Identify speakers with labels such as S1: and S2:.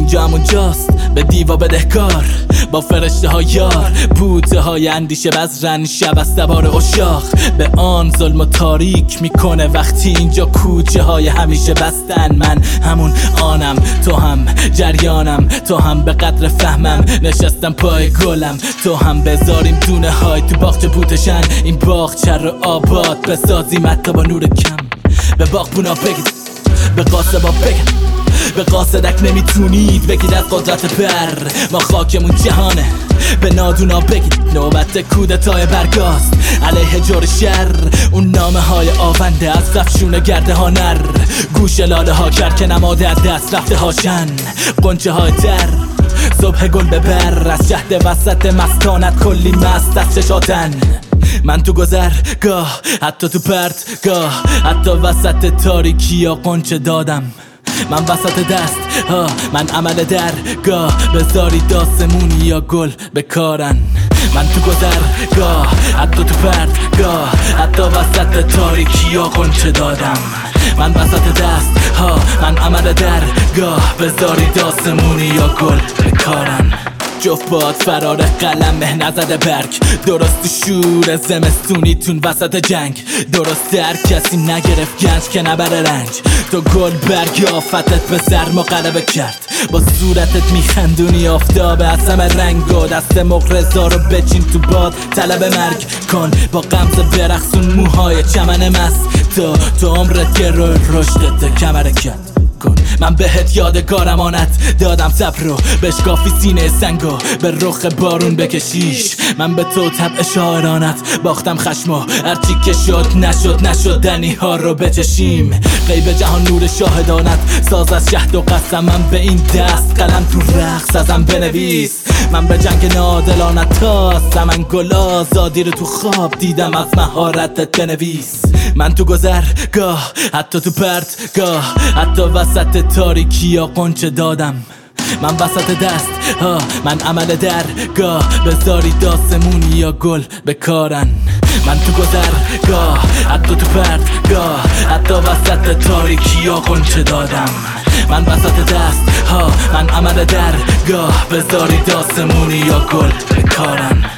S1: اینجا همونجاست به دیوا بدهکار با فرشته ها یار، بوته های اندیشه بزرن شب از سوار اشاق به آن ظلم و تاریک میکنه وقتی اینجا کوچه های همیشه بستن. من همون آنم، تو هم جریانم، تو هم به قدر فهمم نشستم پای گلم، تو هم بذاریم دونه های تو باغچه بوتشن، این باغچه رو آباد بسازیم حتی با نور کم. به باغبونا بگید، به قاسبا بگید، به قاصدک نمیتونید بگید از قدرت بر ما خاکمون جهانه. به نادونا بگید نوبت کودتای برگاست علیه جور شر، اون نامه های آونده از رفشون گرده ها نر، گوش لاله ها کرد که نما در دست رفته هاشن، قنچه های در صبح گل ببر از شهد وسط مسکانت کلی مست از چشاتن. من تو گذرگاه حتی تو پرتگاه حتی وسط تاریکی یا قنچه دادم، من وسط دست ها من عمل درگاه بذاری داسمونی یا گل بکارن. من تو گذرگاه حتی تو پرتگاه حتی وسط تاریکی یا قنچه دادم، من وسط دست ها من عمل درگاه بذاری داسمونی یا گل بکارن. جفت باد فرار قلم مهنه زده برگ، درست تو شور زمستونیتون وسط جنگ، درست در کسی نگرفت گنج که نبره رنج، تو گل برگ آفتت به سرما غلبه کرد، با صورتت میخندونی آفتاب اسم رنگ و دست مغرضا رو بچین تو باد طلب مرگ کن، با غمزه برقصون موهای چمن مست تو عمرت که روی رشدت کمره کرد کن. من بهت یادگارم آنت دادم صبر رو بشکافی سینه سنگو به رخ بارون بکشیش، من به تو طبع شاعرانت باختم خشمو هرچی که نشد دنی ها رو بچشیم، غیب جهان نور شاهدانت ساز از شهد و قسم، من به این دست قلم تو رقص ازم بنویس، من به جنگ نادلانت تاستم، من گل آزادی رو تو خواب دیدم از مهارتت بنویس. من تو گذرگاه حتی تو پرتگاه حتی وسط تاریکی یا قنچه دادم، من وسط دست ها من عمل درگاه بذاری داسمونی یا گل بکارن. من تو گذرگاه حتی تو پرتگاه حتی وسط تاریکی یا قنچه دادم، من وسط دست ها من عمل درگاه بذاری داسمونی یا گل بکارن.